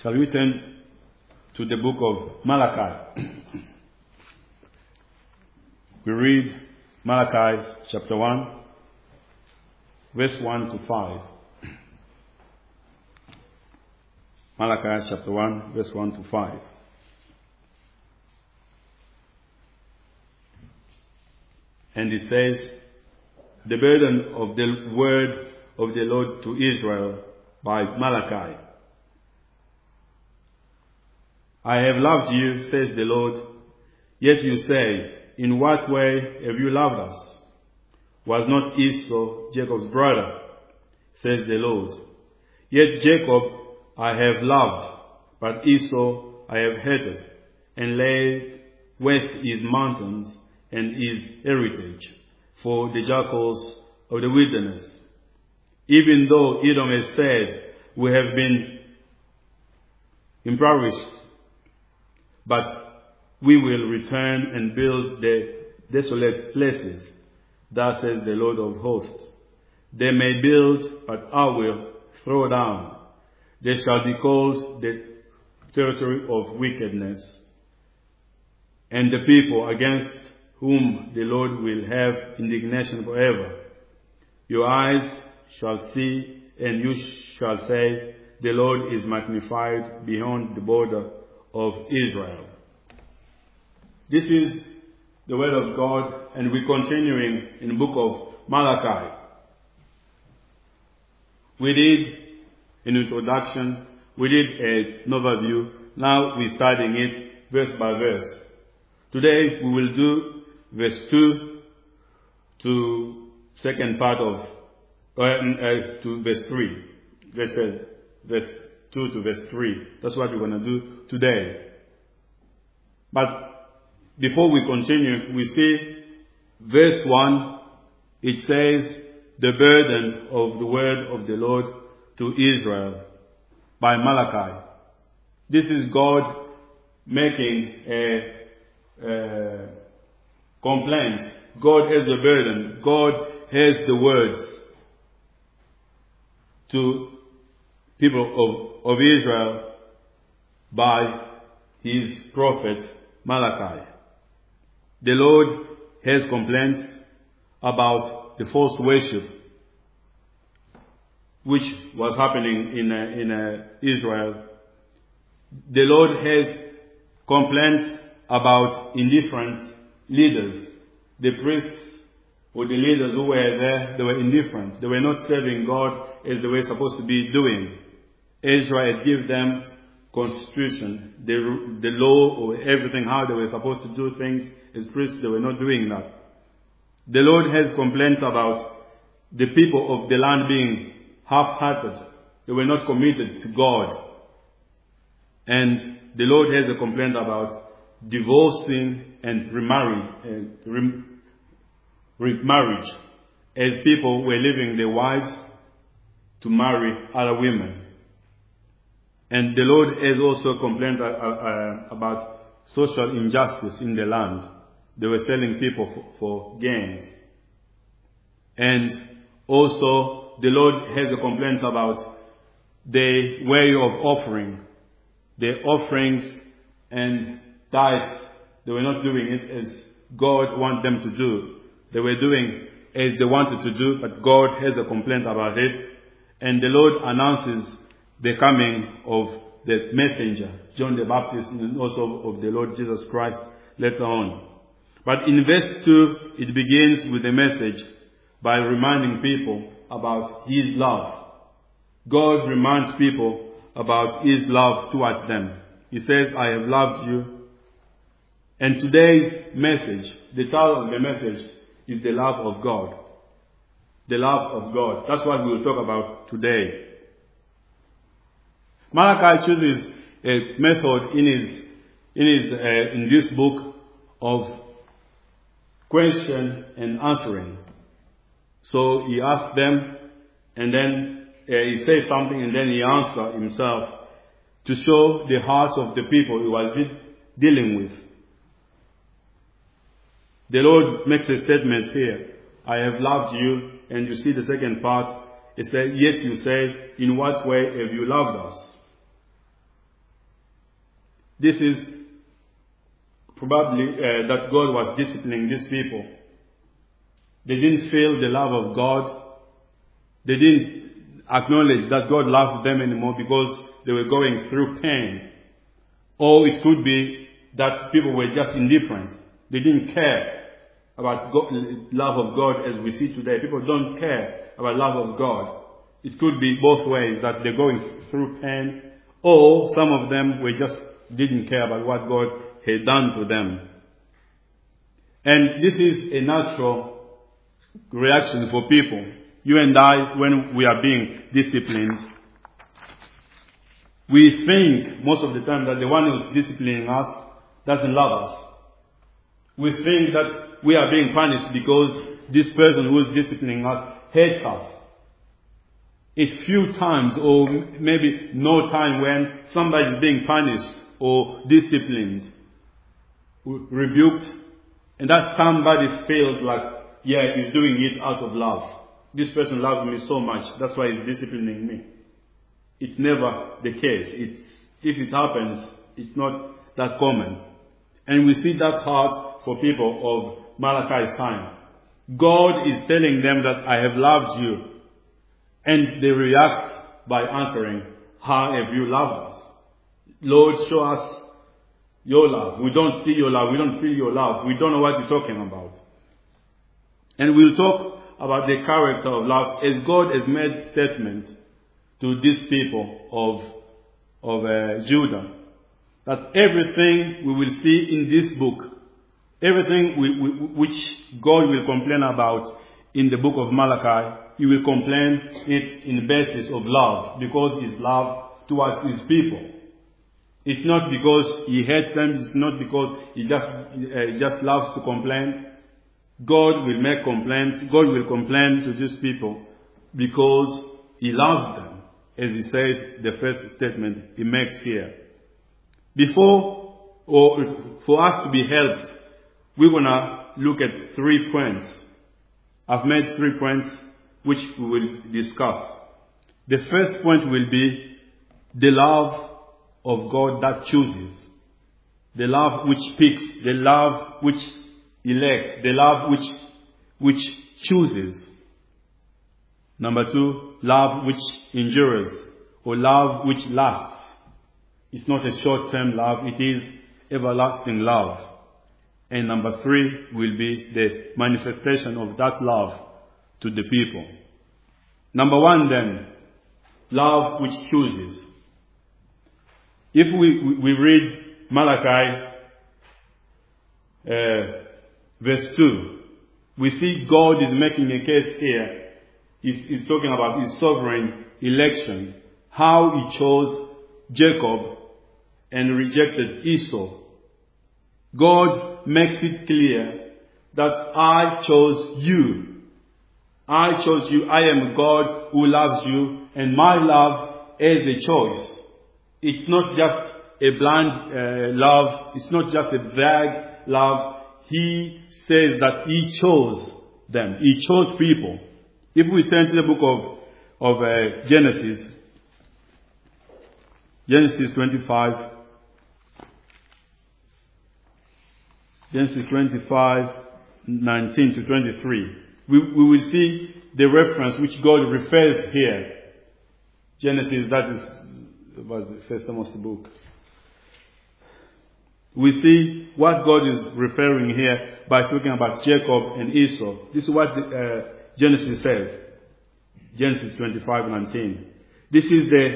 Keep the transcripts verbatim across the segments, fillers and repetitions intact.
Shall we turn to the book of Malachi? We read Malachi chapter one, verse one to five. Malachi chapter one, verse one to five. And it says, the burden of the word of the Lord to Israel by Malachi. I have loved you, says the Lord, yet you say, in what way have you loved us? Was not Esau Jacob's brother, says the Lord. Yet Jacob I have loved, but Esau I have hated, and laid waste his mountains and his heritage for the jackals of the wilderness. Even though Edom has said, we have been impoverished, but we will return and build the desolate places, thus says the Lord of hosts. They may build, but I will throw down. They shall be called the territory of wickedness, and the people against whom the Lord will have indignation forever. Your eyes shall see, and you shall say, the Lord is magnified beyond the border of Israel. This is the word of God, and we're continuing in the book of Malachi. We did an introduction, we did an overview, now we're starting it verse by verse. Today we will do verse two to second part of, uh, uh, to verse three. Verse, uh, verse two to verse three. That's what we're going to do today. But before we continue, we see verse one, it says, the burden of the word of the Lord to Israel by Malachi. This is God making a, a complaint. God has a burden. God has the words to people of, of Israel by his prophet Malachi. The Lord has complaints about the false worship which was happening in uh, in uh, Israel. The Lord has complaints about indifferent leaders. The priests or the leaders who were there, they were indifferent. They were not serving God as they were supposed to be doing. Israel had given them constitution, the, the law or everything, how they were supposed to do things. As priests, they were not doing that. The Lord has complaints about the people of the land being half-hearted. They were not committed to God. And the Lord has a complaint about divorcing and remarrying, uh, rem- remarriage, as people were leaving their wives to marry other women. And the Lord has also complained uh, uh, about social injustice in the land. They were selling people for, for gains. And also the Lord has a complaint about the way of offering. The offerings and tithes, they were not doing it as God wanted them to do. They were doing as they wanted to do, but God has a complaint about it. And the Lord announces the coming of the messenger, John the Baptist, and also of the Lord Jesus Christ later on. But in verse two, it begins with a message by reminding people about his love. God reminds people about his love towards them. He says, I have loved you. And today's message, the title of the message, is the love of God. The love of God. That's what we will talk about today. Malachi chooses a method in his in his uh, in this book of question and answering. So he asks them, and then uh, he says something, and then he answers himself to show the hearts of the people he was de- dealing with. The Lord makes a statement here. I have loved you, and you see the second part. It says, yet you say, in what way have you loved us? This is probably uh, that God was disciplining these people. They didn't feel the love of God. They didn't acknowledge that God loved them anymore because they were going through pain. Or it could be that people were just indifferent. They didn't care about God, love of God as we see today. People don't care about love of God. It could be both ways, that they're going through pain, or some of them were just didn't care about what God had done to them. And this is a natural reaction for people. You and I, when we are being disciplined, we think most of the time that the one who's disciplining us doesn't love us. We think that we are being punished because this person who is disciplining us hates us. It's few times, or maybe no time, when somebody is being punished or disciplined, rebuked, and that somebody feels like, yeah, he's doing it out of love. This person loves me so much, that's why he's disciplining me. It's never the case. It's, if it happens, it's not that common. And we see that heart for people of Malachi's time. God is telling them that I have loved you. And they react by answering, how have you loved us? Lord, show us your love. We don't see your love. We don't feel your love. We don't know what you're talking about. And we'll talk about the character of love as God has made statement to these people of, of uh, Judah. That everything we will see in this book, everything we, we, which God will complain about in the book of Malachi, He will complain it in the basis of love, because His love towards His people. It's not because He hates them. It's not because He just uh, just loves to complain. God will make complaints. God will complain to these people because He loves them, as He says the first statement He makes here. Before, or for us to be helped, we're gonna look at three points. I've made three points which we will discuss. The first point will be the love of God that chooses. The love which picks, the love which elects, the love which, which chooses. Number two, love which endures, or love which lasts. It's not a short-term love, it is everlasting love. And number three will be the manifestation of that love to the people. Number one then, love which chooses. If we, we read Malachi uh, verse two, we see God is making a case here. He's, he's talking about His sovereign election, how He chose Jacob and rejected Esau. God makes it clear that I chose you. I chose you. I am God who loves you, and my love is a choice. It's not just a blind uh, love. It's not just a vague love. He says that He chose them. He chose people. If we turn to the book of, of uh, Genesis, Genesis twenty-five, Genesis twenty-five, nineteen to twenty-three. We, we will see the reference which God refers here. Genesis, that is, was the first almost book. We see what God is referring here by talking about Jacob and Esau. This is what the, uh, Genesis says. Genesis twenty-five, nineteen. This is the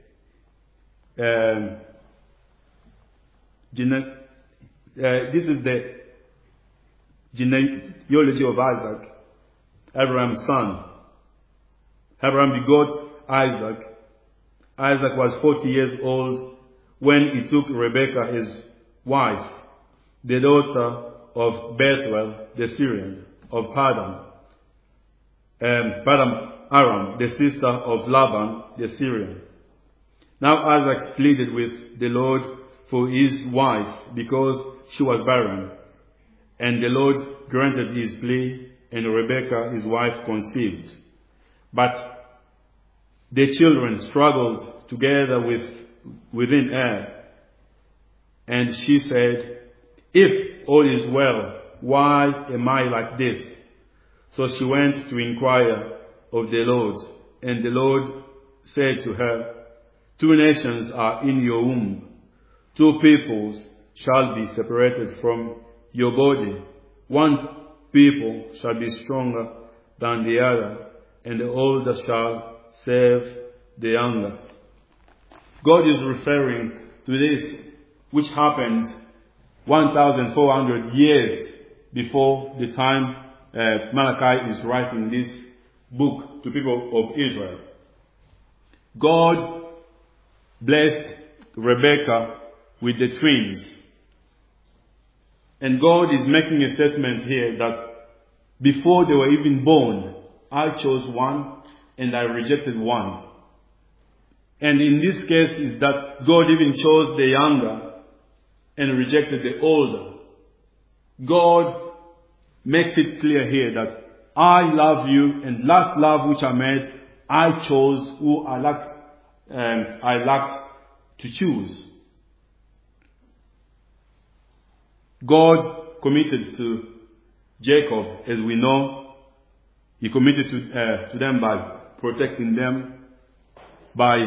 um, gene- uh, this is the genealogy of Isaac, Abraham's son. Abraham begot Isaac. Isaac was forty years old when he took Rebekah his wife, the daughter of Bethuel the Syrian, of Paddan, um, Paddan Aram, the sister of Laban the Syrian. Now Isaac pleaded with the Lord for his wife because she was barren, and the Lord granted his plea, and Rebekah his wife conceived. But the children struggled together with, within her. And she said, if all is well, why am I like this? So she went to inquire of the Lord. And the Lord said to her, two nations are in your womb. Two peoples shall be separated from your body. One people shall be stronger than the other, and the older shall serve the younger. God is referring to this, which happened one thousand four hundred years before the time uh, Malachi is writing this book to people of Israel. God blessed Rebekah with the twins. And God is making a statement here that before they were even born, I chose one and I rejected one. And in this case is that God even chose the younger and rejected the older. God makes it clear here that I love you, and that love which I made, I chose who I lacked, um, I lacked to choose. God committed to Jacob, as we know, He committed to, uh, to them by protecting them, by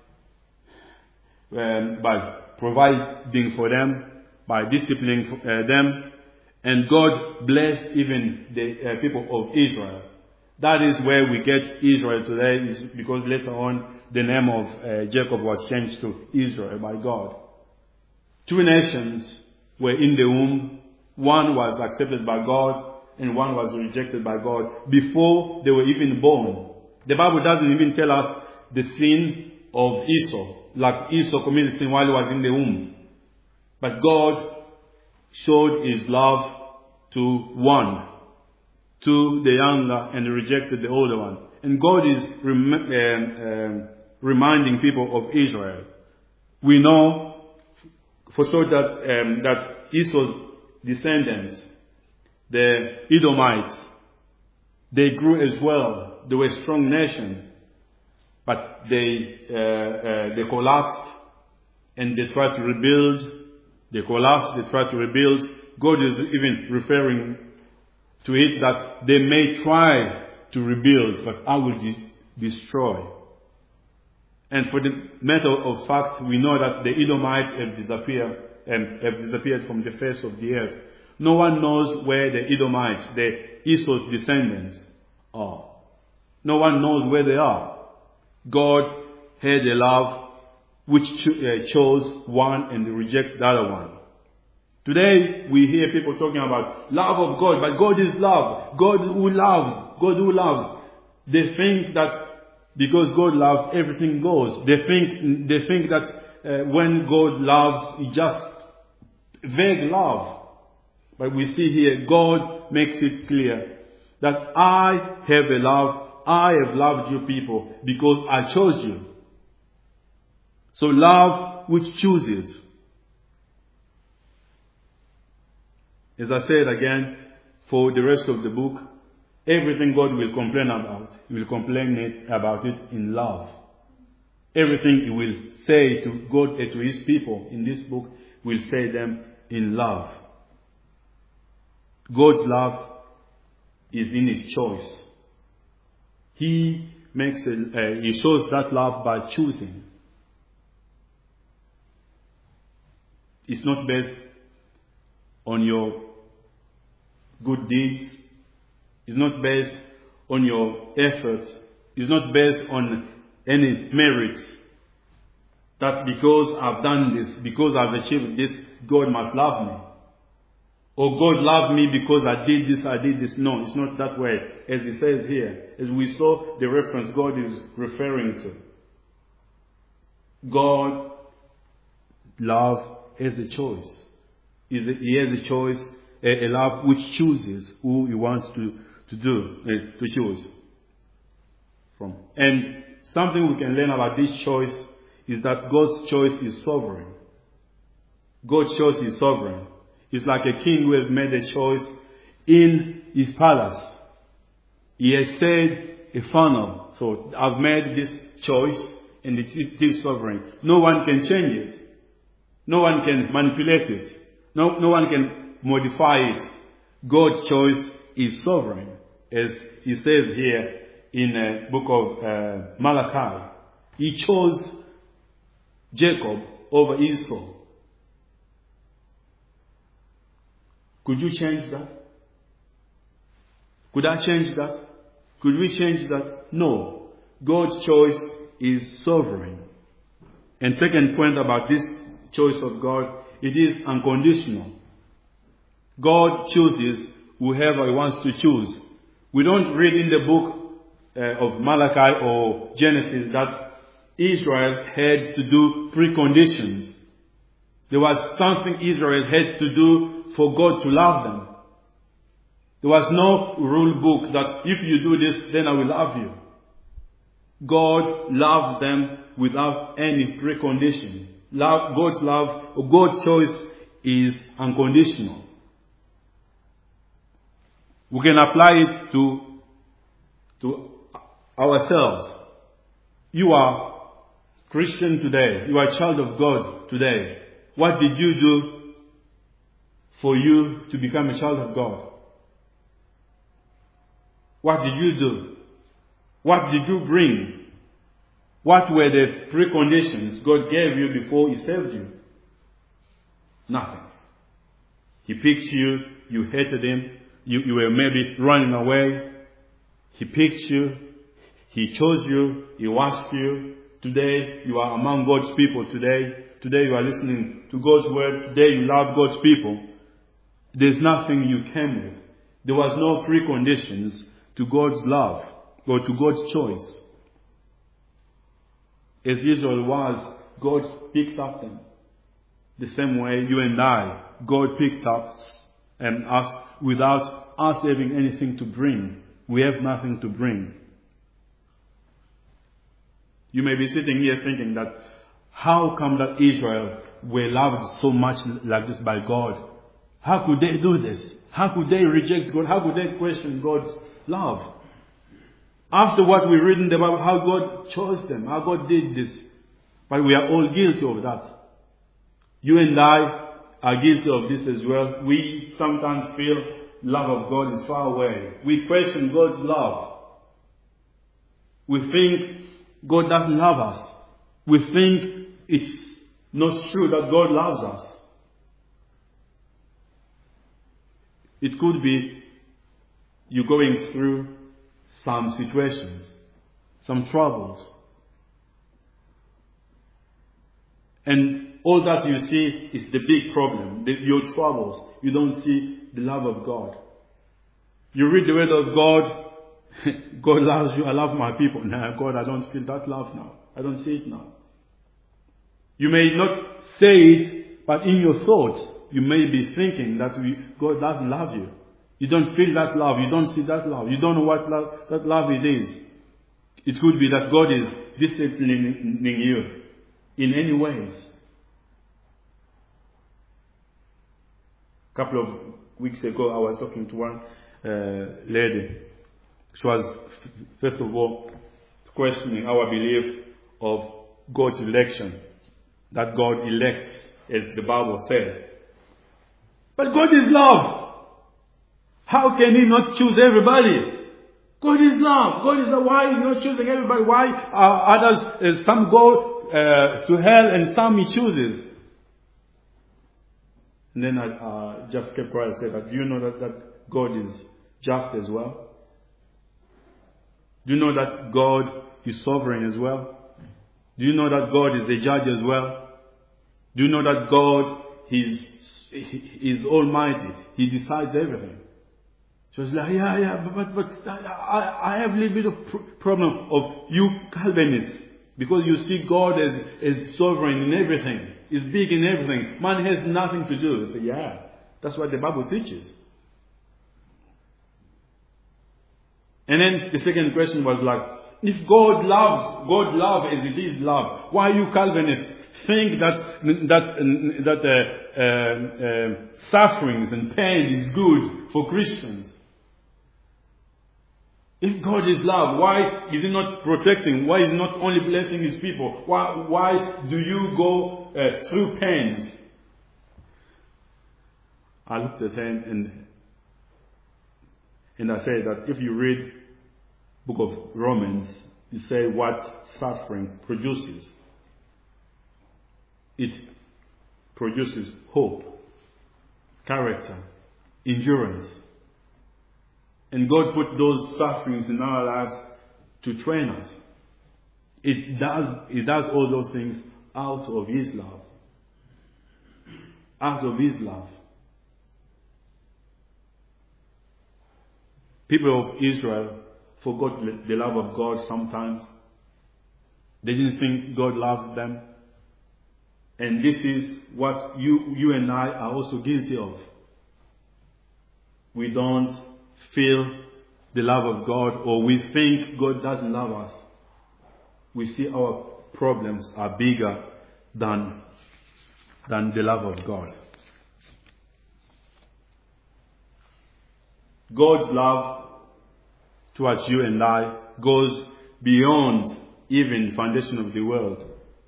um, by providing for them, by disciplining uh, them, and God blessed even the uh, people of Israel. That is where we get Israel today, is because later on the name of uh, Jacob was changed to Israel by God. Two nations were in the womb. One was accepted by God and one was rejected by God before they were even born. The Bible doesn't even tell us the sin of Esau, like Esau committed sin while he was in the womb. But God showed His love to one, to the younger, and rejected the older one. And God is rem- um, um, reminding people of Israel. We know for sure that um, that Esau's descendants, the Edomites, they grew as well. They were a strong nation, but they uh, uh, they collapsed, and they tried to rebuild. They collapsed. They tried to rebuild. God is even referring to it that they may try to rebuild, but I will de- destroy. And for the matter of fact, we know that the Edomites have disappeared, and have disappeared from the face of the earth. No one knows where the Edomites, the Esau's descendants, are. No one knows where they are. God had a love which cho- uh, chose one and rejected the other one. Today we hear people talking about love of God, but God is love. God who loves, God who loves. They think that because God loves, everything goes. They think they think that uh, when God loves, it's just vague love. But we see here, God makes it clear that I have a love, I have loved you people because I chose you. So love which chooses. As I said again, for the rest of the book, everything God will complain about, He will complain it, about it in love. Everything He will say to God and to His people in this book, will say them in love. God's love is in His choice. He makes a, uh, He shows that love by choosing. It's not based on your good deeds. It's not based on your effort. It's not based on any merits. That because I've done this, because I've achieved this, God must love me. Or God loved me because I did this, I did this. No, it's not that way. As He says here, as we saw the reference God is referring to. God love has a choice. He has a choice, a, a love which chooses who He wants to, to do, uh, to choose from. And something we can learn about this choice is that God's choice is sovereign. God's choice is sovereign. It's like a king who has made a choice in his palace. He has said a final. So I've made this choice and it is sovereign. No one can change it. No one can manipulate it. No, no one can modify it. God's choice is sovereign, as he says here in the book of uh, Malachi. He chose Jacob over Esau. Could you change that? Could I change that? Could we change that? No. God's choice is sovereign. And second point about this choice of God, it is unconditional. God chooses whoever he wants to choose. We don't read in the book uh, of Malachi or Genesis that Israel had to do preconditions. There was something Israel had to do for God to love them. There was no rule book that if you do this, then I will love you. God loved them without any precondition. Love, God's love, or God's choice is unconditional. We can apply it to, to ourselves. You are Christian today. You are a child of God today. What did you do for you to become a child of God? What did you do? What did you bring? What were the preconditions God gave you before he saved you? Nothing. He picked you, you hated him, you, you were maybe running away. He picked you, he chose you, he washed you. Today you are among God's people today. Today you are listening to God's word. Today you love God's people. There's nothing you came with. There was no preconditions to God's love or to God's choice. As Israel was, God picked up them. The same way you and I, God picked up and us without us having anything to bring. We have nothing to bring. You may be sitting here thinking that, how come that Israel were loved so much like this by God? How could they do this? How could they reject God? How could they question God's love? After what we read in the Bible, how God chose them, how God did this. But we are all guilty of that. You and I are guilty of this as well. We sometimes feel love of God is far away. We question God's love. We think God doesn't love us. We think it's not true that God loves us. It could be you're going through some situations, some troubles. And all that you see is the big problem, the, your troubles. You don't see the love of God. You read the word of God, God loves you, I love my people. Now, God, I don't feel that love now. I don't see it now. You may not say it, but in your thoughts, you may be thinking that we, God doesn't love you. You don't feel that love. You don't see that love. You don't know what love, that love it is. It could be that God is disciplining you in any ways. A couple of weeks ago, I was talking to one uh, lady. She was, first of all, questioning our belief of God's election. That God elects, as the Bible says. But God is love. How can he not choose everybody? God is love. God is love. Why is he not choosing everybody? Why are others, uh, some go uh, to hell and some he chooses? And then I uh, just kept quiet and said, but do you know that, that God is just as well? Do you know that God is sovereign as well? Do you know that God is a judge as well? Do you know that God is, is almighty? He decides everything. She was like, yeah, yeah, but, but I, I have a little bit of pr- problem of you Calvinists. Because you see God as, as sovereign in everything. He's big in everything. Man has nothing to do. I say, yeah, that's what the Bible teaches. And then the second question was like, if God loves, God love as it is love, why you Calvinists think that that that uh, uh, uh, sufferings and pain is good for Christians? If God is love, why is he not protecting? Why is he not only blessing his people? Why, why do you go uh, through pains? I looked at him and and I said that if you read book of Romans, you say what suffering produces. It produces hope, character, endurance. And God put those sufferings in our lives to train us. It does, it does all those things out of His love. Out of His love. People of Israel forgot the love of God sometimes. They didn't think God loved them. And this is what you, you and I are also guilty of. We don't feel the love of God, or we think God doesn't love us. We see our problems are bigger than, than the love of God. God's love towards you and I goes beyond even the foundation of the world.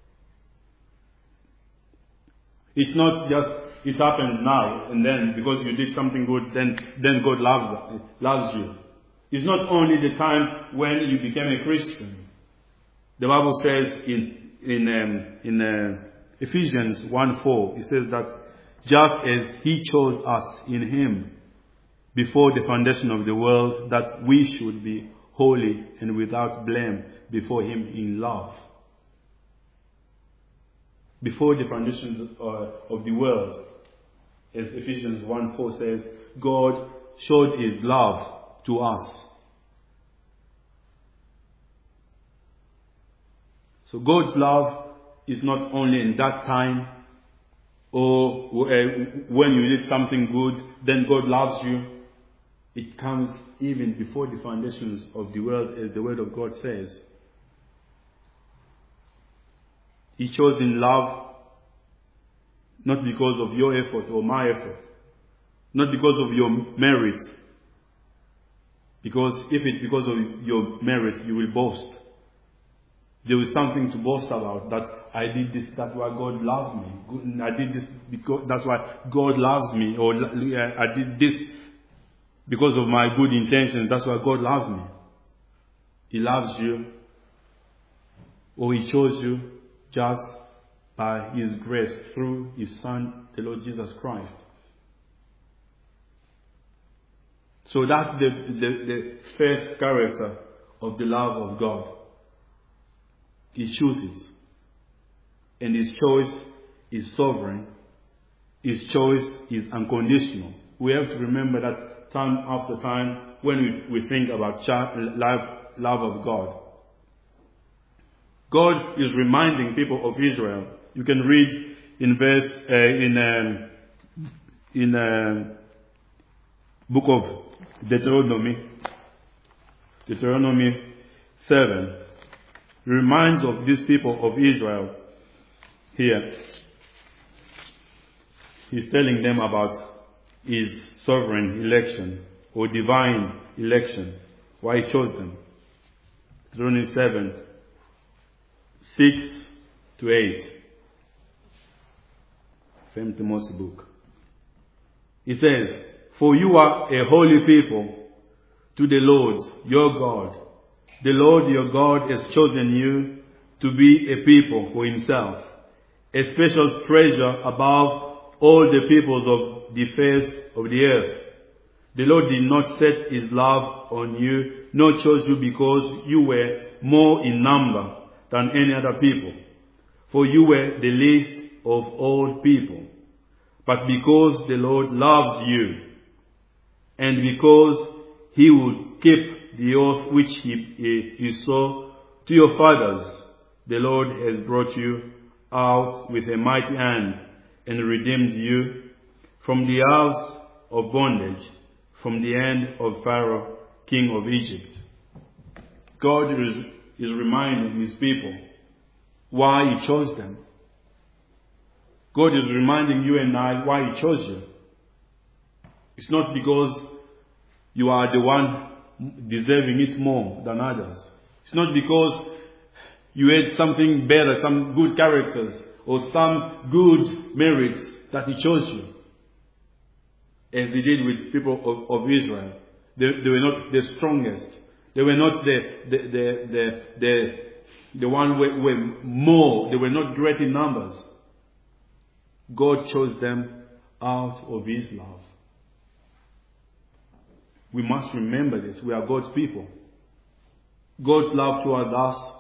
It's not just it happens now and then because you did something good, then then God loves loves you. It's not only the time when you became a Christian. The Bible says in in um, in uh, Ephesians one four, it says that just as He chose us in Him before the foundation of the world, that we should be holy and without blame before Him in love. Before the foundation uh, of the world, as Ephesians one four says, God showed His love to us. So God's love is not only in that time, or uh, when you did something good, then God loves you. It comes even before the foundations of the world, as the Word of God says. He chose in love, not because of your effort or my effort, not because of your merit. Because if it's because of your merit, you will boast. There is something to boast about, that I did this, that's why God loves me. I did this because that's why God loves me. Or I did this because of my good intentions, that's why God loves me. He loves you, or He chose you just by His grace through His Son, the Lord Jesus Christ. So that's the, the, the first character of the love of God. He chooses. And His choice is sovereign. His choice is unconditional. We have to remember that time after time when we, we think about love, love of God. God is reminding people of Israel. You can read in verse uh, in um, in uh, book of Deuteronomy, Deuteronomy seven. It reminds of these people of Israel here. He's telling them about His sovereign election or divine election, why He chose them. Deuteronomy seven, six to eight. Famous book. He says, "For you are a holy people to the Lord your God. The Lord your God has chosen you to be a people for Himself, a special treasure above all the peoples of the face of the earth. The Lord did not set His love on you, nor chose you because you were more in number than any other people, for you were the least of all people, but because the Lord loves you, and because He would keep the oath which he, he, he swore to your fathers, the Lord has brought you out with a mighty hand and redeemed you from the house of bondage, from the hand of Pharaoh, king of Egypt." God is, is reminding His people why He chose them. God is reminding you and I why He chose you. It's not because you are the one deserving it more than others. It's not because you had something better, some good characters, or some good merits that He chose you. as he did with people of, of Israel. They, they were not the strongest. They were not the the the the the, the one who were, were more. They were not great in numbers. God chose them out of His love. We must remember this. We are God's people. God's love toward us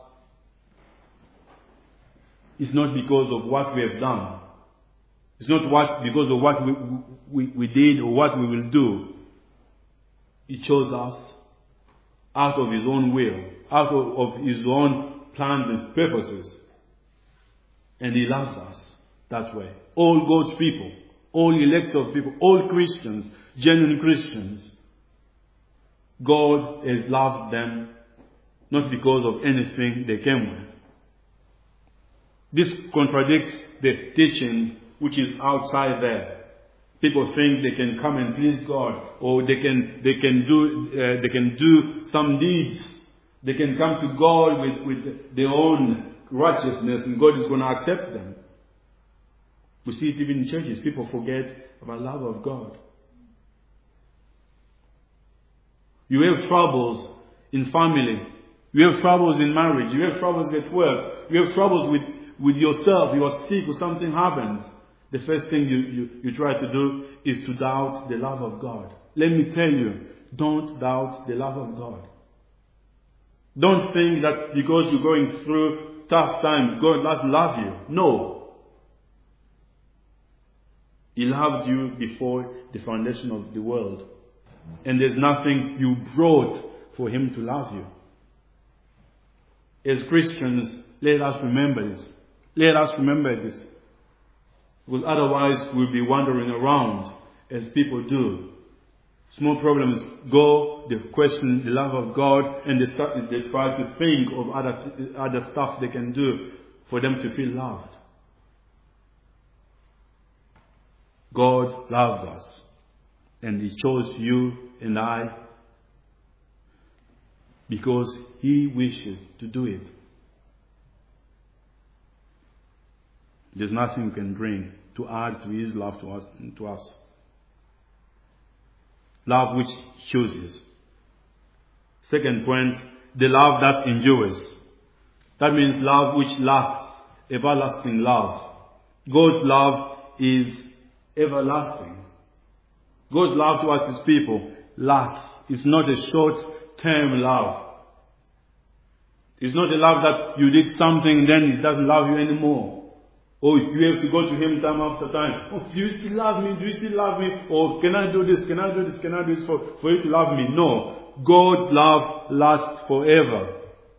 is not because of what we have done. It's not what because of what we, we, we did or what we will do. He chose us out of His own will, out of, of His own plans and purposes. And He loves us that way. All God's people, all elect of people, all Christians, genuine Christians, God has loved them not because of anything they came with. This contradicts the teaching which is outside there. People think they can come and please God, or they can they can do uh, they can do some deeds. They can come to God with, with their own righteousness, and God is going to accept them. We see it even in churches. People forget about the love of God. You have troubles in family. You have troubles in marriage. You have troubles at work. You have troubles with, with yourself. You are sick or something happens. The first thing you, you, you try to do is to doubt the love of God. Let me tell you, don't doubt the love of God. Don't think that because you're going through tough times, God doesn't love you. No. He loved you before the foundation of the world. And there's nothing you brought for Him to love you. As Christians, let us remember this. Let us remember this. Because otherwise we'll be wandering around as people do. Small problems go, they question the love of God, and they start, they try to think of other, other stuff they can do for them to feel loved. God loves us. And He chose you and I because He wishes to do it. There's nothing we can bring to add to His love to us. To us. Love which chooses. Second point, the love that endures. That means love which lasts, everlasting love. God's love is everlasting. God's love to us as people lasts. It's not a short-term love. It's not a love that you did something and then He doesn't love you anymore. Or you have to go to Him time after time. Oh, do you still love me? Do you still love me? Or can I do this? Can I do this? Can I do this for, for you to love me? No. God's love lasts forever.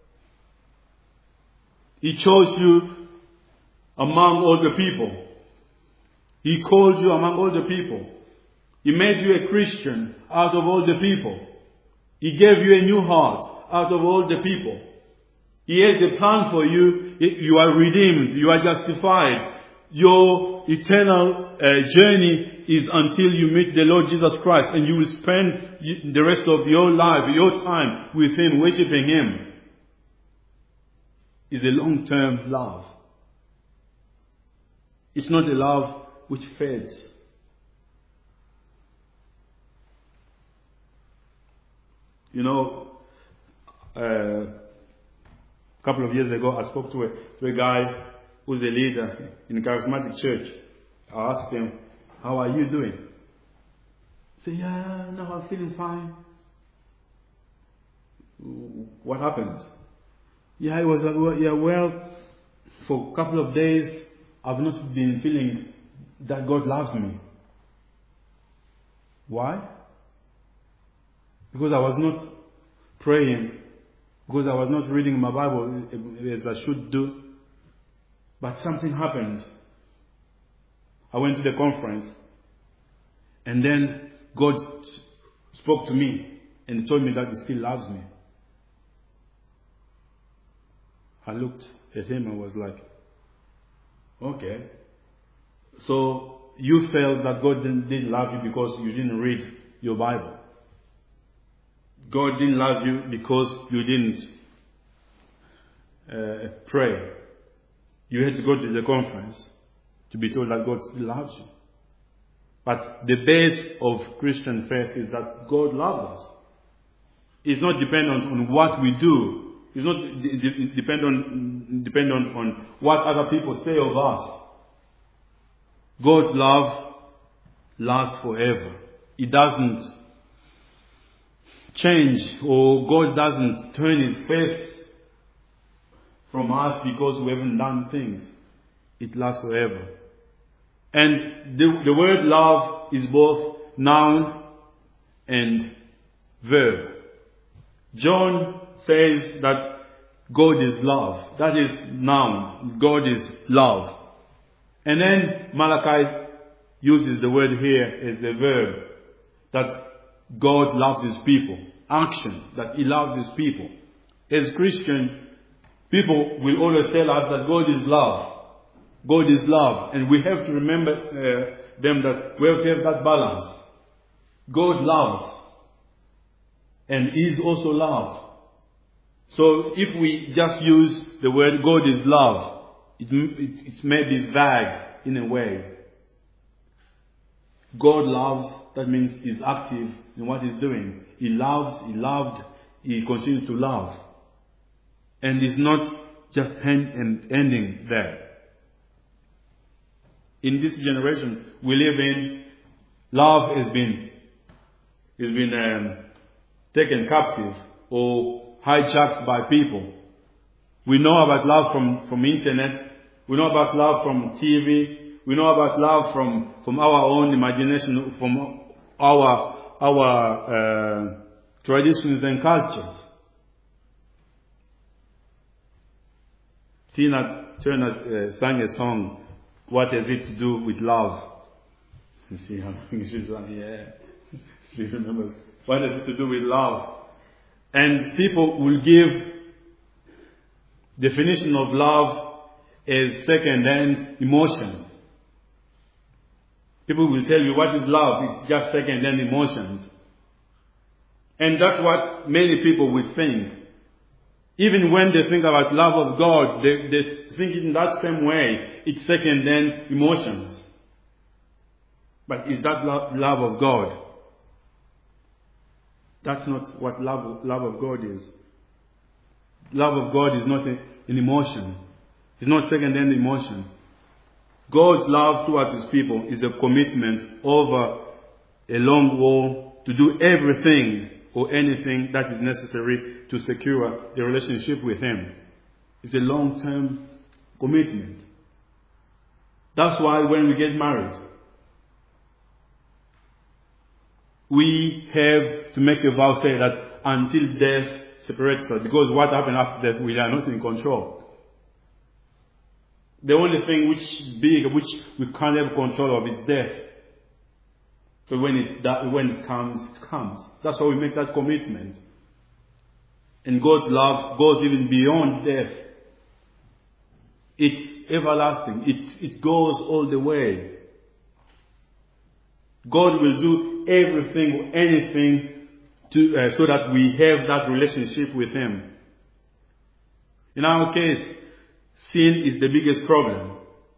He chose you among all the people. He called you among all the people. He made you a Christian out of all the people. He gave you a new heart out of all the people. He has a plan for you. You are redeemed. You are justified. Your eternal uh, journey is until you meet the Lord Jesus Christ, and you will spend the rest of your life, your time with Him, worshiping Him. It's a long-term love. It's not a love which fades. You know, uh, a couple of years ago, I spoke to a, to a guy who's a leader in a charismatic church. I asked him, how are you doing? He said, yeah, no, I'm feeling fine. What happened? Yeah, it was, yeah, well, for a couple of days, I've not been feeling that God loves me. Why? Because I was not praying, because I was not reading my Bible as I should do. But something happened. I went to the conference, and then God spoke to me and told me that He still loves me. I looked at him and was like, okay. So you felt that God didn't, didn't love you because you didn't read your Bible. God didn't love you because you didn't uh, pray. You had to go to the conference to be told that God still loves you. But the base of Christian faith is that God loves us. It's not dependent on what we do. It's not de- de- dependent, dependent on what other people say of us. God's love lasts forever. It doesn't change, or God doesn't turn his face from us because we haven't done things. It lasts forever. And the, the word love is both noun and verb. John says that God is love. That is noun. God is love. And then Malachi uses the word here as the verb, that God loves his people. Action, that he loves his people. As Christian, people will always tell us that God is love. God is love. And we have to remember uh, them that we have to have that balance. God loves. And is also love. So if we just use the word God is love, it, it, it's maybe vague in a way. God loves, that means he's active in what he's doing. He loves, he loved, he continues to love. And it's not just end, and ending there. In this generation we live in, love has been, has been um, taken captive or hijacked by people. We know about love from, from internet. We know about love from T V. We know about love from, from our own imagination, from our, our uh, traditions and cultures. Tina Turner uh, sang a song, "What has it to do with love?" You see, I think she's like, yeah. She remembers. What has it to do with love? And people will give definition of love as second-hand emotions. People will tell you what is love. It's just second-hand emotions. And that's what many people will think. Even when they think about love of God, they, they think in that same way. It's second-hand emotions. But is that love, love of God? That's not what love, love of God is. Love of God is not a, an emotion. It's not second-hand emotion. God's love towards his people is a commitment over a long haul to do everything or anything that is necessary to secure the relationship with him. It's a long-term commitment. That's why when we get married, we have to make a vow, say that until death separates us, because what happens after death, we are not in control. The only thing which is big, which we can't have control of, is death. So when it that, when it comes, it comes. That's why we make that commitment. And God's love goes even beyond death. It's everlasting. It it goes all the way. God will do everything or anything to uh, so that we have that relationship with him. In our case, sin is the biggest problem.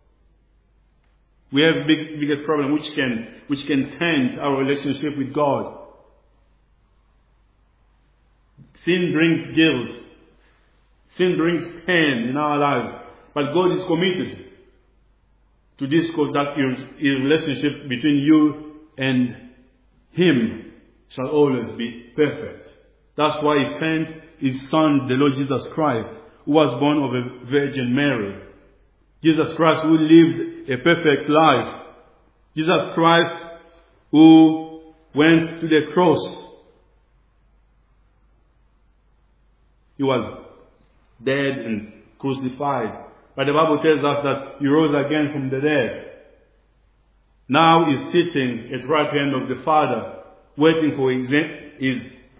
We have big biggest problem which can which can taint our relationship with God. Sin brings guilt. Sin brings pain in our lives. But God is committed to this, cause that your relationship between you and him shall always be perfect. That's why he sent his son, the Lord Jesus Christ, who was born of a Virgin Mary. Jesus Christ who lived a perfect life. Jesus Christ who went to the cross. He was dead and crucified. But the Bible tells us that he rose again from the dead. Now he's sitting at the right hand of the Father, waiting for his, his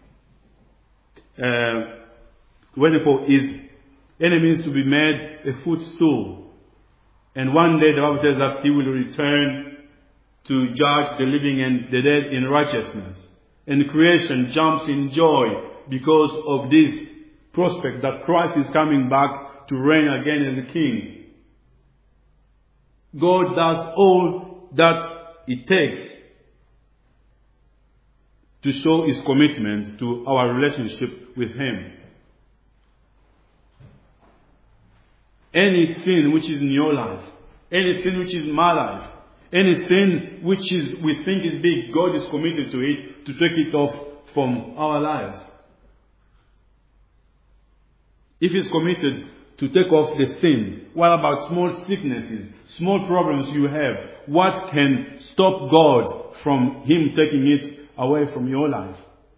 uh, waiting for his enemies to be made a footstool. And one day the Bible tells us he will return to judge the living and the dead in righteousness. And creation jumps in joy because of this prospect that Christ is coming back to reign again as a king. God does all that it takes to show His commitment to our relationship with Him. Any sin which is in your life, any sin which is in my life, any sin which is we think is big, God is committed to it, to take it off from our lives. If He's committed to take off the sin, what about small sicknesses, small problems you have? What can stop God from Him taking it away from your life?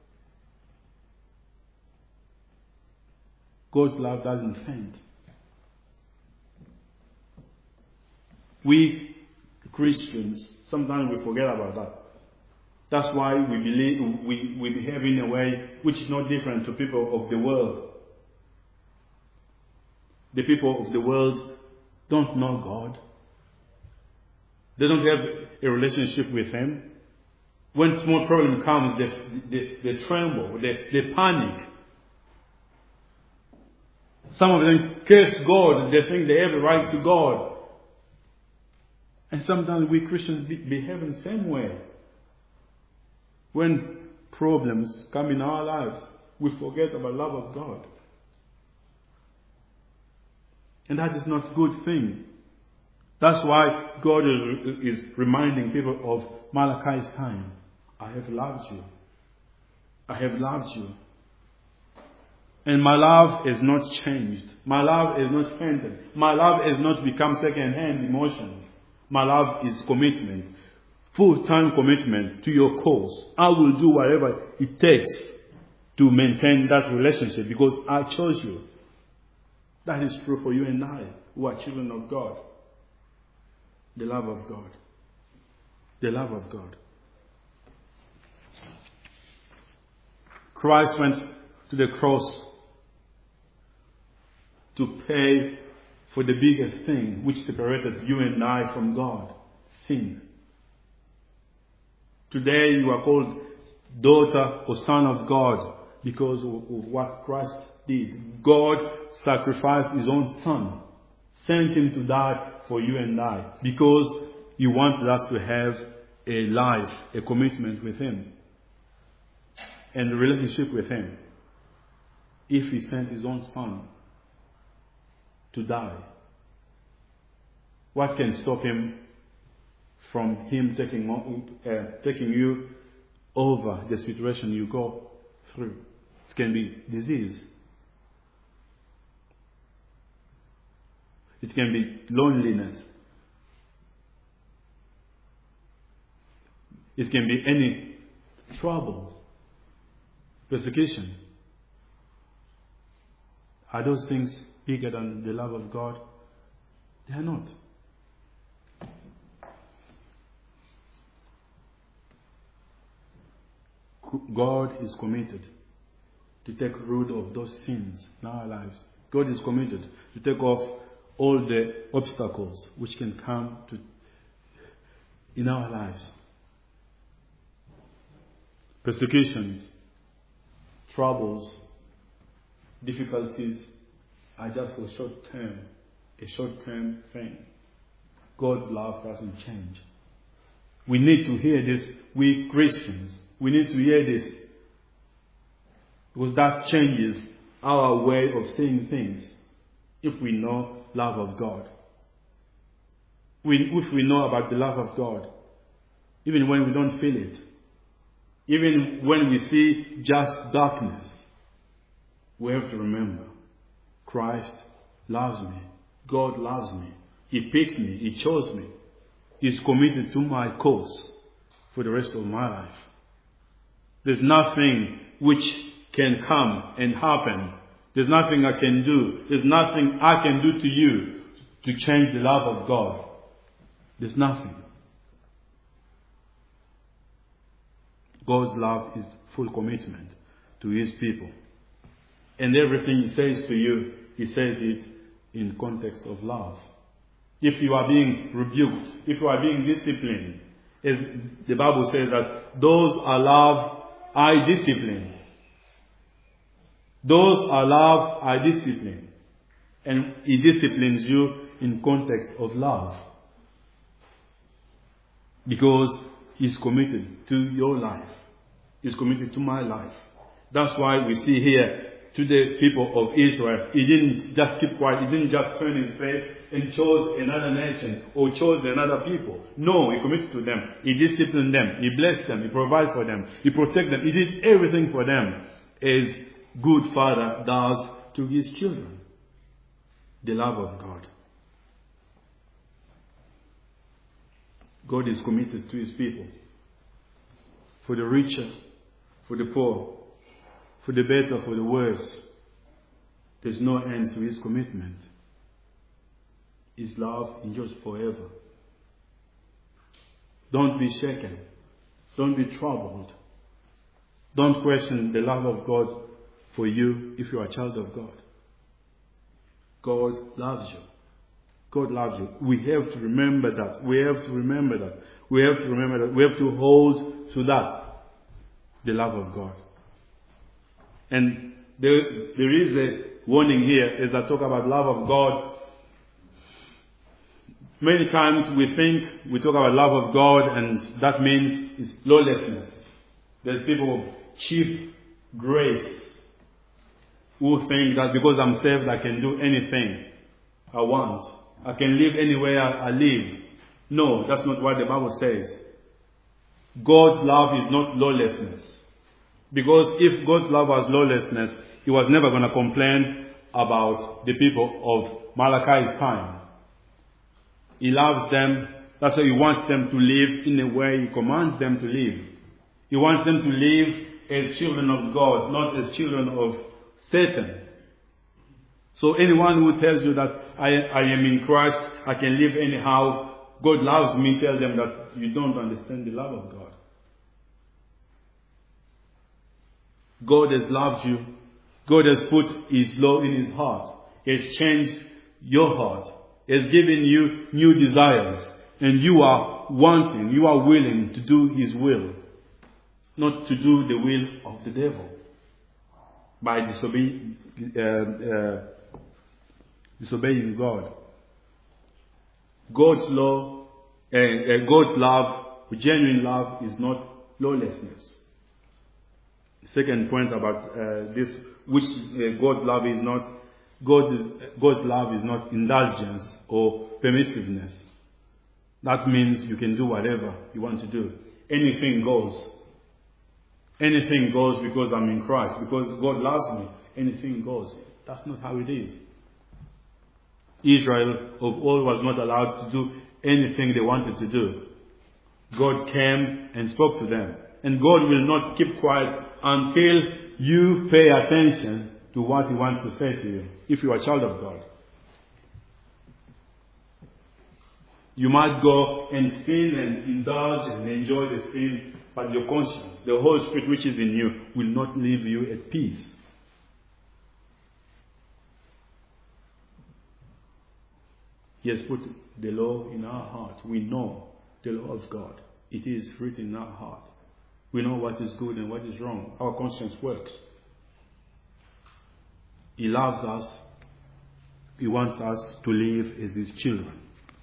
God's love doesn't faint. We Christians, sometimes we forget about that. That's why we believe we, we behave in a way which is not different to people of the world. The people of the world don't know God. They don't have a relationship with Him. When small problem comes, they, they, they tremble, they, they panic. Some of them curse God, they think they have a right to God. And sometimes we Christians behave in the same way. When problems come in our lives, we forget about the love of God. And that is not a good thing. That's why God is, is reminding people of Malachi's time. I have loved you. I have loved you. And my love has not changed. My love has not fainted. My love has not become second-hand emotions. My love is commitment. Full-time commitment to your cause. I will do whatever it takes to maintain that relationship because I chose you. That is true for you and I, who are children of God. The love of God. The love of God. Christ went to the cross to pay for the biggest thing which separated you and I from God. Sin. Today you are called daughter or son of God because of, of what Christ did. God sacrificed His own Son, sent Him to die for you and I, because He wanted us to have a life, a commitment with Him, and a relationship with Him. If He sent His own Son to die, what can stop Him from Him taking, uh, taking you over the situation you go through? It can be disease. It can be loneliness. It can be any trouble, persecution. Are those things bigger than the love of God? They are not. God is committed to take root of those sins in our lives. God is committed to take off all the obstacles which can come to in our lives. Persecutions, troubles, difficulties are just for short term, a short term thing. God's love doesn't change. We need to hear this, we Christians. We need to hear this, because that changes our way of seeing things. If we know love of God, we, if we know about the love of God, even when we don't feel it, even when we see just darkness, we have to remember Christ loves me. God loves me. He picked me. He chose me. He's committed to my cause for the rest of my life. There's nothing which can come and happen. There's nothing I can do. There's nothing I can do to you to change the love of God. There's nothing. God's love is full commitment to His people. And everything He says to you, He says it in context of love. If you are being rebuked, if you are being disciplined, as the Bible says that those are love, I discipline. Those are love, I discipline. And He disciplines you in context of love. Because He's committed to your life. He's committed to my life. That's why we see here to the people of Israel, He didn't just keep quiet. He didn't just turn His face and chose another nation or chose another people. No, He committed to them. He disciplined them. He blessed them. He provided for them. He protected them. He did everything for them as good Father does to His children. The love of God. God is committed to His people. For the richer, for the poor, for the better, for the worse. There's no end to His commitment. His love endures forever. Don't be shaken. Don't be troubled. Don't question the love of God for you if you are a child of God. God loves you. God loves you. We have to remember that. We have to remember that. We have to remember that. We have to hold to that. The love of God. And there, there is a warning here as I talk about love of God. Many times we think we talk about love of God and that means it's lawlessness. There's people of cheap grace who think that because I'm saved I can do anything I want. I can live anywhere I live. No, that's not what the Bible says. God's love is not lawlessness. Because if God's love was lawlessness, He was never going to complain about the people of Malachi's time. He loves them. That's why He wants them to live in the way He commands them to live. He wants them to live as children of God, not as children of Satan. So anyone who tells you that I, I am in Christ, I can live anyhow, God loves me, tell them that you don't understand the love of God. God has loved you. God has put His love in His heart. He has changed your heart. He has given you new desires. And you are wanting, you are willing to do His will. Not to do the will of the devil. By disobeying, uh, uh, disobeying God. God's law, uh, uh, God's love, genuine love is not lawlessness. Second point about uh, this, which uh, God's love is not, God is, God's love is not indulgence or permissiveness. That means you can do whatever you want to do. Anything goes. Anything goes because I'm in Christ. Because God loves me. Anything goes. That's not how it is. Israel of old was not allowed to do anything they wanted to do. God came and spoke to them. And God will not keep quiet until you pay attention to what He wants to say to you, if you are a child of God. You might go and sin and indulge and enjoy the sin, but your conscience, the Holy Spirit which is in you, will not leave you at peace. He has put the law in our heart. We know the law of God. It is written in our heart. We know what is good and what is wrong. Our conscience works. He loves us. He wants us to live as His children.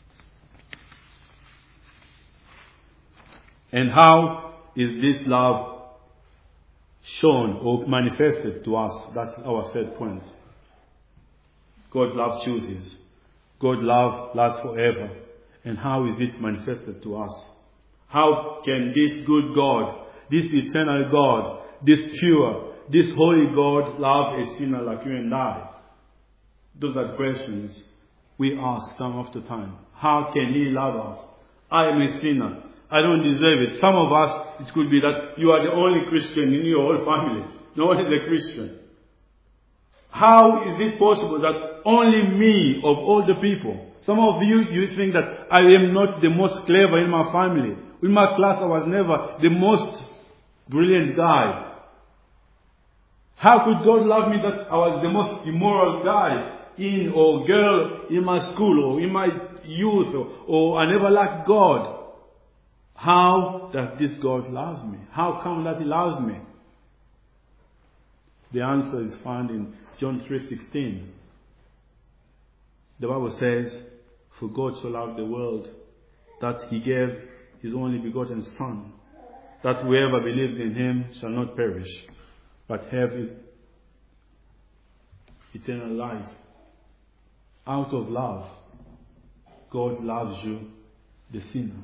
And how is this love shown or manifested to us? That's our third point. God's love chooses. God's love lasts forever. And how is it manifested to us? How can this good God, this eternal God, this pure, this holy God love a sinner like you and I? Those are questions we ask time after time. How can He love us? I am a sinner. I don't deserve it. Some of us, it could be that you are the only Christian in your whole family. No one is a Christian. How is it possible that only me of all the people? Some of you, you think that I am not the most clever in my family. In my class, I was never the most brilliant guy. How could God love me that I was the most immoral guy in or girl in my school or in my youth, or, or I never liked God? How does this God love me? How come that He loves me? The answer is found in John three sixteen. The Bible says, "For God so loved the world that He gave His only begotten Son, that whoever believes in Him shall not perish, but have eternal life. Out of love, God loves you, the sinner.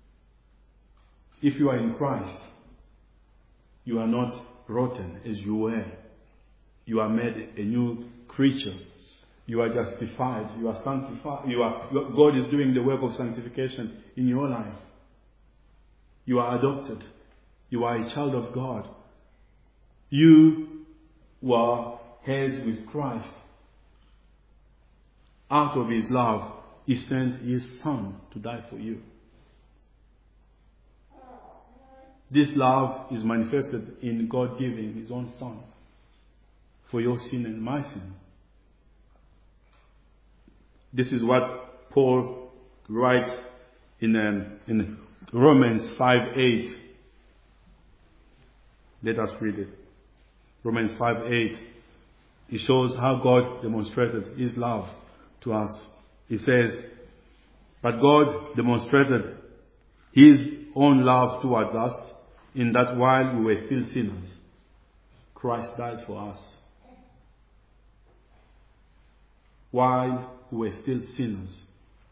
If you are in Christ, you are not rotten as you were. You are made a new creature. You are justified. You are sanctified. You are, God is doing the work of sanctification in your life. You are adopted. You are a child of God. You were heirs with Christ. Out of His love, He sent His Son to die for you. This love is manifested in God giving His own Son for your sin and my sin. This is what Paul writes in, um, in Romans five eight. Let us read it. Romans five eight. It shows how God demonstrated His love to us. He says, but God demonstrated His own love towards us in that while we were still sinners, Christ died for us. While we were still sinners,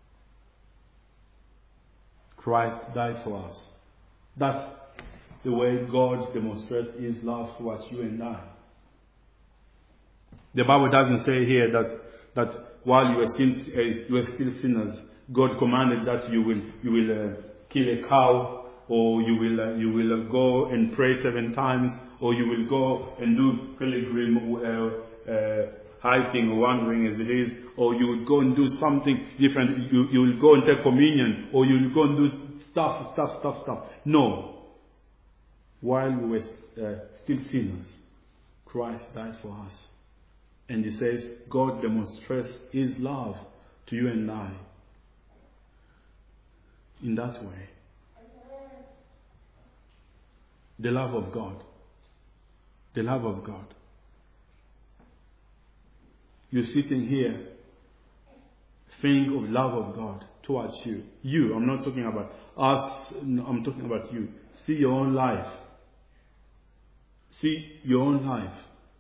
Christ died for us. That's the way God demonstrates His love towards you and I. The Bible doesn't say here that that while you were still uh, you were still sinners, God commanded that you will you will uh, kill a cow, or you will uh, you will uh, go and pray seven times, or you will go and do pilgrim uh, uh, hiking or wandering as it is, or you will go and do something different. You you will go and take communion, or you will go and do stuff, stuff, stuff, stuff. No. While we were uh, still sinners, Christ died for us. And He says, God demonstrates His love to you and I in that way. The love of God. The love of God. You're sitting here, think of love of God towards you. You, I'm not talking about us, I'm talking about you. See your own life. See your own life.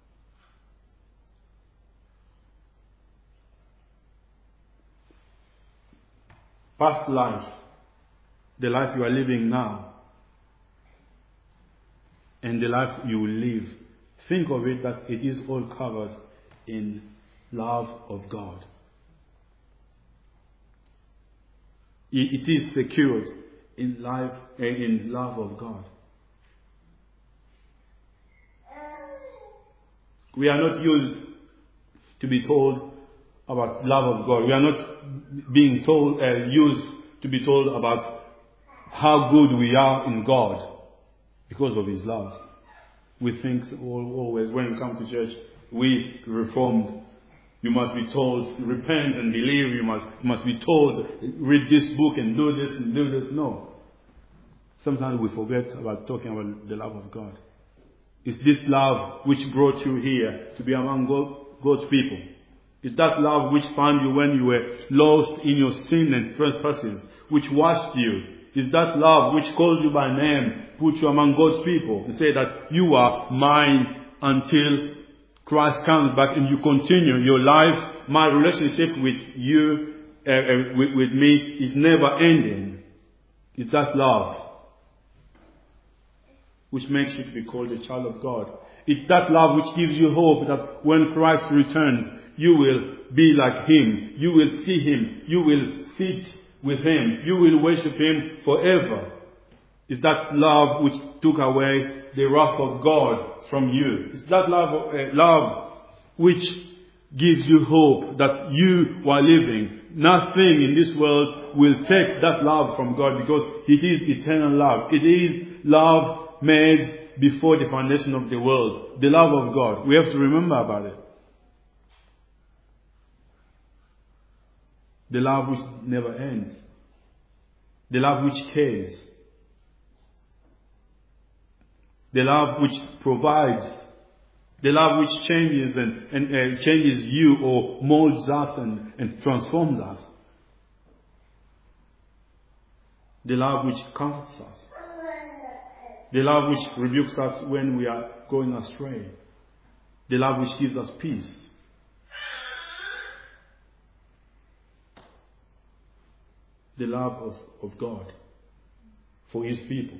Past life, the life you are living now, and the life you will live. Think of it that it is all covered in love of God. It is secured in life and in love of God. We are not used to be told about love of God. We are not being told, uh, used to be told about how good we are in God because of His love. We think always when we come to church, we Reformed, you must be told, repent and believe. You must, must be told, read this book and do this and do this. No. Sometimes we forget about talking about the love of God. It's this love which brought you here to be among God's people. It's that love which found you when you were lost in your sin and trespasses, which washed you. It's that love which called you by name, put you among God's people, and say that you are mine until Christ comes back and you continue your life. My relationship with you, uh, uh, with, with me, is never ending. It's that love which makes you to be called a child of God. It's that love which gives you hope that when Christ returns, you will be like Him. You will see Him. You will sit with Him. You will worship Him forever. It's that love which took away the wrath of God from you. It's that love, uh, love which gives you hope that you are living. Nothing in this world will take that love from God, because it is eternal love. It is love made before the foundation of the world. The love of God. We have to remember about it. The love which never ends. The love which cares. The love which provides. The love which changes and, and uh, changes you, or molds us and, and transforms us. The love which comforts us. The love which rebukes us when we are going astray. The love which gives us peace. The love of, of God for His people.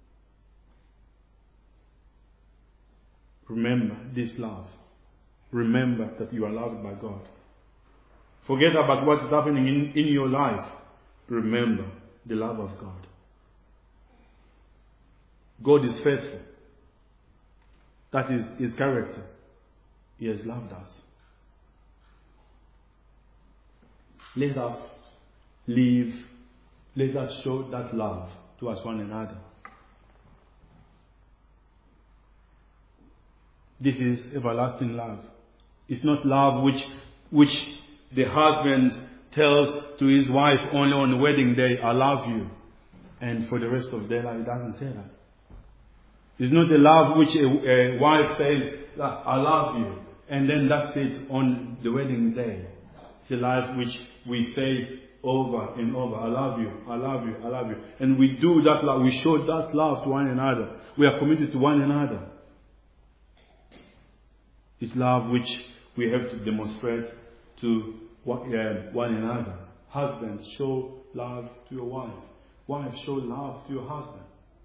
Remember this love. Remember that you are loved by God. Forget about what is happening in, in your life. Remember the love of God. God is faithful. That is His character. He has loved us. Let us live, let us show that love towards one another. This is everlasting love. It's not love which which the husband tells to his wife only on the wedding day, I love you. And for the rest of their life, he doesn't say that. It's not the love which a, a wife says, I love you. And then that's it on the wedding day. It's a love which we say over and over, I love you, I love you, I love you. And we do that love, we show that love to one another. We are committed to one another. It's love which we have to demonstrate to one another. Husband, show love to your wife. Wife, show love to your husband.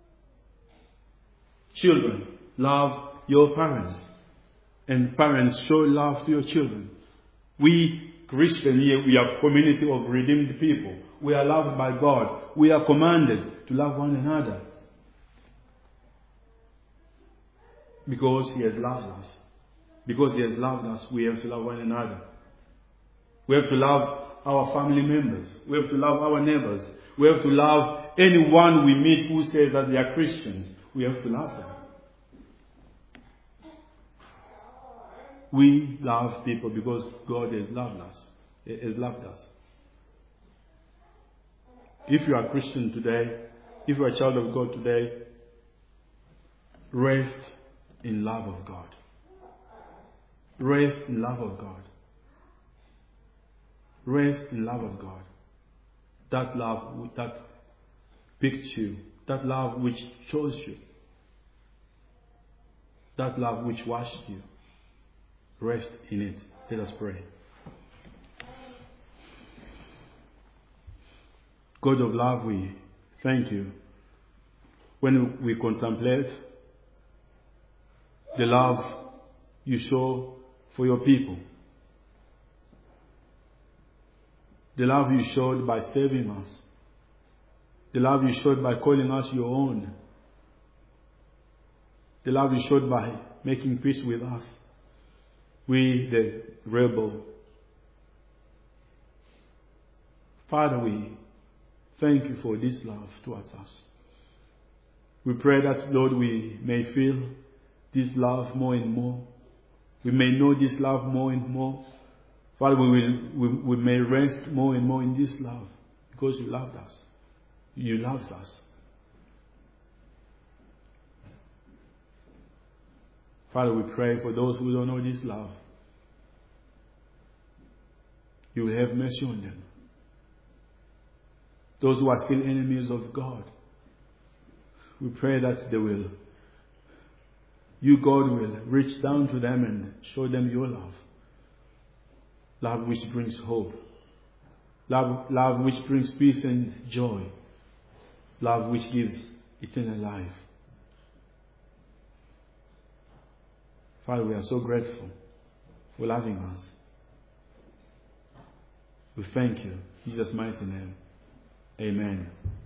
Children, love your parents. And parents, show love to your children. We Christians here, we are a community of redeemed people. We are loved by God. We are commanded to love one another. Because He has loved us. Because He has loved us, we have to love one another. We have to love our family members. We have to love our neighbors. We have to love anyone we meet who says that they are Christians. We have to love them. We love people because God has loved us. He has loved us. If you are a Christian today, if you are a child of God today, rest in love of God. Rest in love of God. Rest in love of God. That love that picked you. That love which chose you. That love which washed you. Rest in it. Let us pray. God of love, we thank you. When we contemplate the love you show for your people, the love you showed by saving us, the love you showed by calling us your own, the love you showed by making peace with us, we the rebel. Father, we thank you for this love towards us. We pray that, Lord, we may feel this love more and more. We may know this love more and more. Father, we, will, we, we may rest more and more in this love because you loved us. You loved us. Father, we pray for those who don't know this love. You will have mercy on them. Those who are still enemies of God, we pray that they will, you, God, will reach down to them and show them your love. Love which brings hope. Love, love which brings peace and joy. Love which gives eternal life. Father, we are so grateful for loving us. We thank you. In Jesus' mighty name. Amen.